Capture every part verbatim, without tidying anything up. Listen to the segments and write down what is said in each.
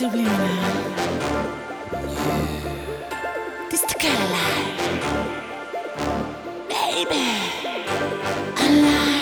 סובלימינל. תסתכל עליי, בייבי, עליי.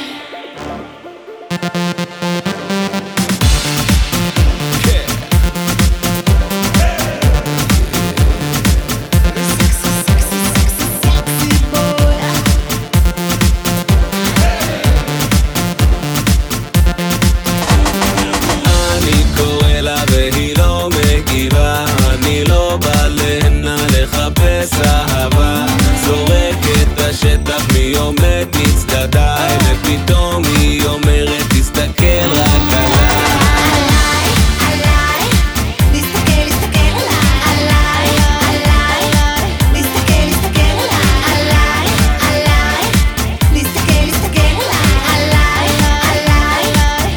אהבה זורק את השטח מי עומד מצדדיי ופתאום היא אומרת תסתכל רק עליי עליי, להסתכל, להסתכל עליי עליי, להסתכל, להסתכל עליי עליי, להסתכל, להסתכל עליי עליי.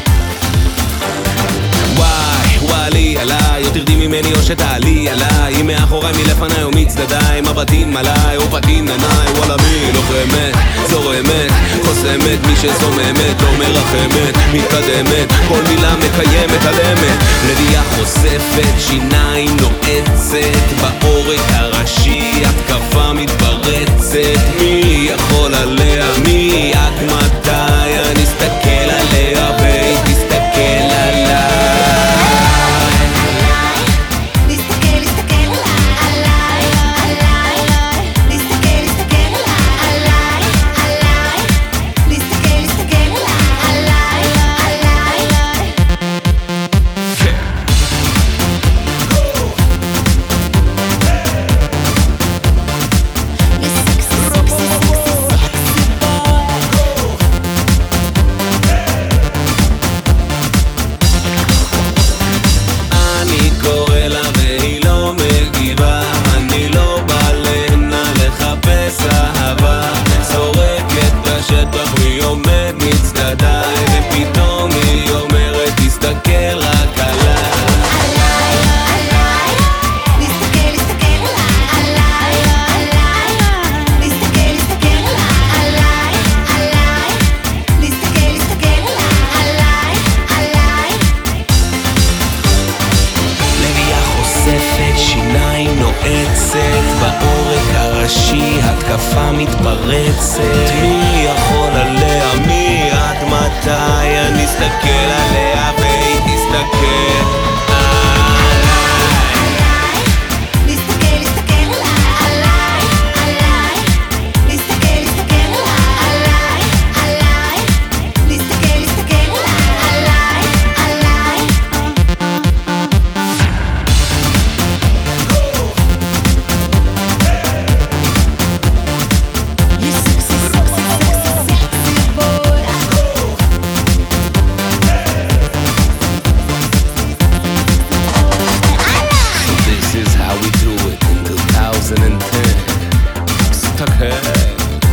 וואי, וואלי עליי, או תרדי ממני או שתעלי עליי, היא מאחוריי מלפניי או מצדדיי, מבטים עליי או פתים עיניי, וואלה מי לוחמת, זורמת, חוסמת, מי שזוממת לא מרחמת, מתקדמת, כל מילה מקיימת על אמת, לביאה חושפת, שיניים נועצת, בעורק הראשי, התקפה מתפרצת, מי יכול עליה, מי עד מתי, אני אסתכל עליה והיא תסתכל עליי. שיניים נועצת, בעורק הראשי התקפה מתפרצת, מי יכול עליה, מי עד מתי, אני אסתכל עליה והיא תסתכל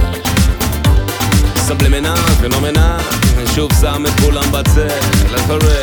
סבלימינל, פנומנל, שוב שם את כולם בצל, לחרב